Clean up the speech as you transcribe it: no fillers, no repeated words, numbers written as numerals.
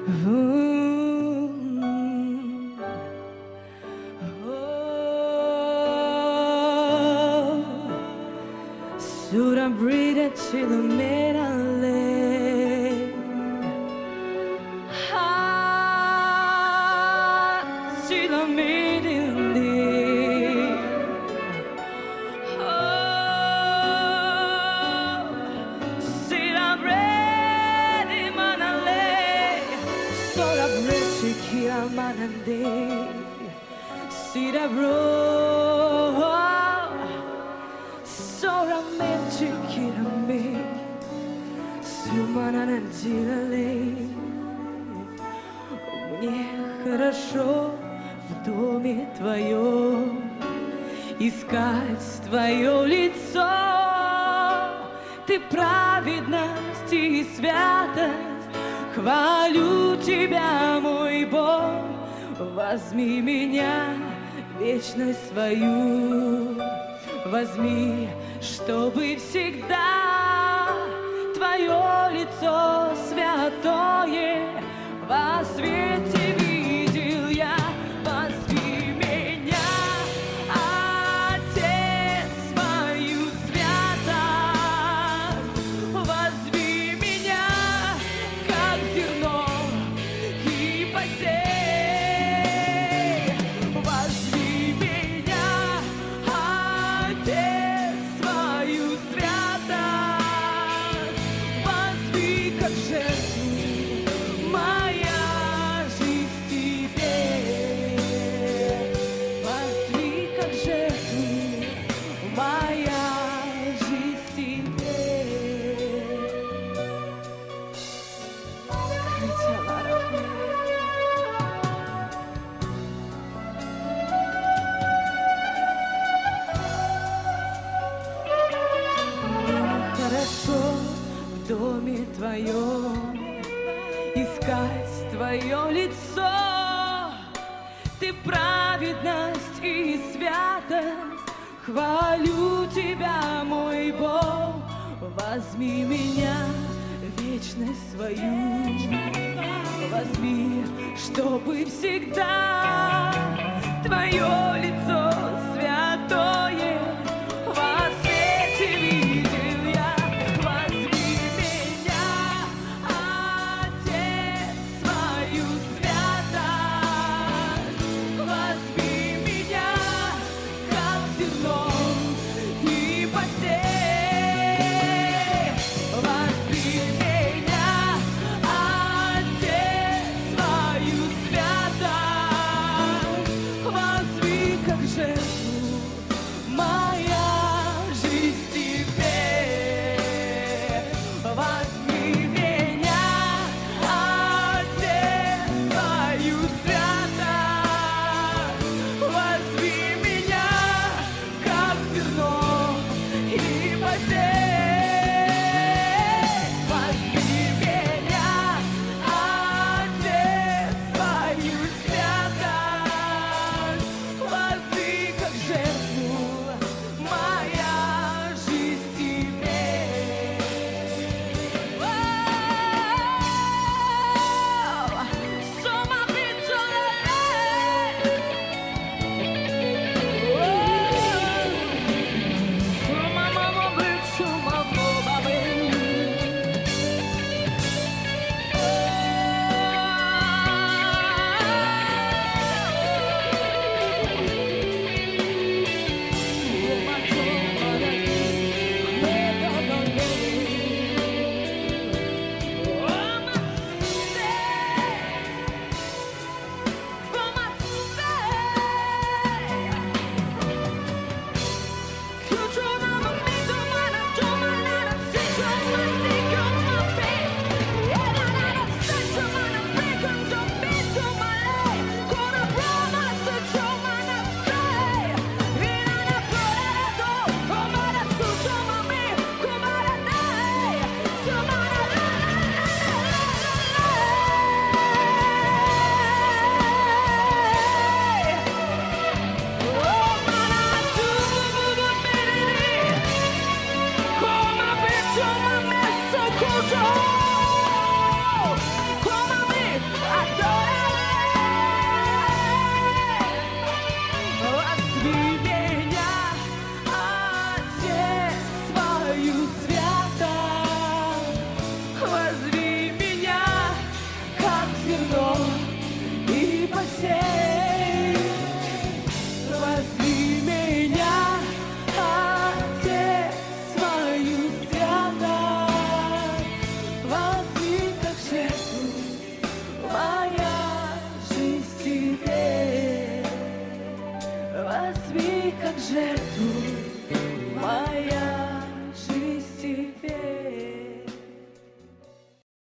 Should I breathe it to the middle lane? To the middle lane. Should I breathe in manale? Should I breathe to kill manande? Should I breathe? Чикирами, сумана делали. Мне хорошо в доме твоем, искать твое лицо. Ты праведность и святость, хвалю тебя, мой Бог. Возьми меня, вечность свою, возьми, чтобы всегда твое лицо святое во свете видел я. Возьми меня, Отец, свою святость, возьми меня, как зерно, и посей. Возьми меня, Отец, как жертву, моя жизнь тебе. Возьми как жертву, моя жизнь тебе. Хорошо в доме твоем искать твое лицо. Ты праведность и святость, хвалю тебя, мой Бог. Возьми меня, вечность свою, возьми, чтобы всегда твое лицо святое во свете видел я. Возьми меня, Отец, свою святость, возьми меня, как зерно, и посей. Возьми меня, Отец, свою святость, возьми как жертву, моя жизнь тебе. Возьми